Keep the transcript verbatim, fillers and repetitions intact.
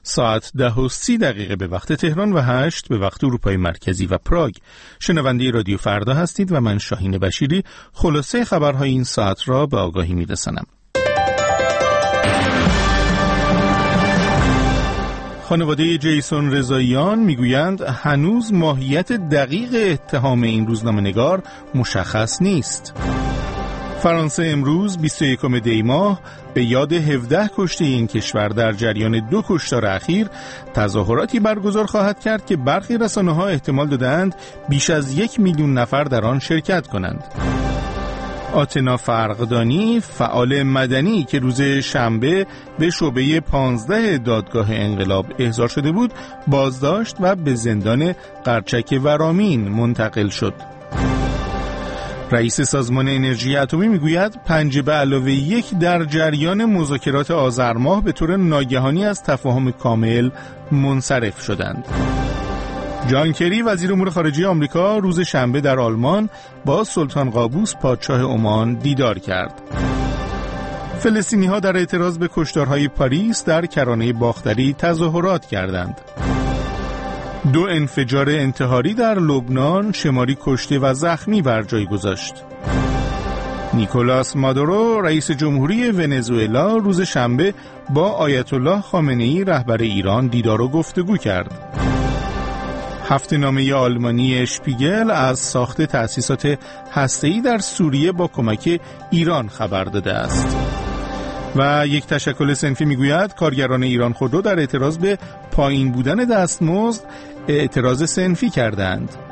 ساعت ده و سی دقیقه به وقت تهران و هشت به وقت اروپای مرکزی و پراگ. شنونده رادیو فردا هستید و من شاهین بشیری خلاصه خبرهای این ساعت را به آگاهی میرسانم. خانواده جیسون رضاییان میگویند هنوز ماهیت دقیق اتهام این روزنامه‌نگار مشخص نیست. فرانسه امروز بیست و یکم دی ماه به یاد هفده کشته این کشور در جریان دو کشتار اخیر تظاهراتی برگزار خواهد کرد که برخی رسانه‌ها احتمال دادند بیش از یک میلیون نفر در آن شرکت کنند. آتنا فرقدانی، فعال مدنی که روز شنبه به شعبه پانزده دادگاه انقلاب احضار شده بود، بازداشت و به زندان قرچک ورامین منتقل شد. رئیس سازمان انرژی اتمی میگوید پنج به علاوه یک در جریان مذاکرات آذر ماه به طور ناگهانی از تفاهم کامل منصرف شدند. جان کری وزیر امور خارجه آمریکا روز شنبه در آلمان با سلطان قابوس پادشاه عمان دیدار کرد. فلسطینی‌ها در اعتراض به کشتارهای پاریس در کرانه باختری تظاهرات کردند. دو انفجار انتحاری در لبنان شماری کشته و زخمی بر جای گذاشت. نیکولاس مادورو رئیس جمهوری ونزوئلا روز شنبه با آیت الله خامنه‌ای رهبر ایران دیدار و گفتگو کرد. هفته‌نامه آلمانی اشپیگل از ساخت تأسیسات هسته‌ای در سوریه با کمک ایران خبر داده است. و یک تشکل صنفی میگوید کارگران ایران خودرو در اعتراض به پایین بودن دستمزد اعتراض صنفی کردند.